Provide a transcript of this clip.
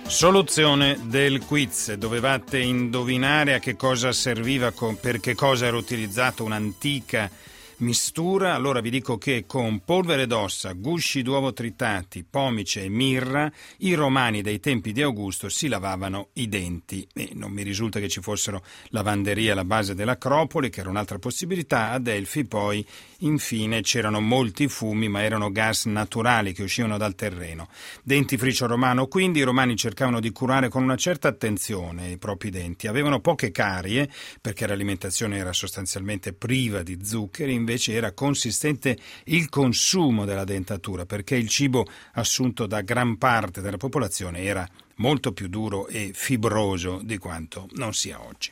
Soluzione del quiz. Dovevate indovinare a che cosa serviva, per che cosa era utilizzato un'antica mistura. Allora vi dico che con polvere d'ossa, gusci d'uovo tritati, pomice e mirra i romani dei tempi di Augusto si lavavano i denti, e non mi risulta che ci fossero lavanderie alla base dell'Acropoli, che era un'altra possibilità. A Delfi poi infine c'erano molti fumi, ma erano gas naturali che uscivano dal terreno. Dentifricio romano, quindi i romani cercavano di curare con una certa attenzione i propri denti. Avevano poche carie perché l'alimentazione era sostanzialmente priva di zuccheri, invece era consistente il consumo della dentatura, perché il cibo assunto da gran parte della popolazione era molto più duro e fibroso di quanto non sia oggi.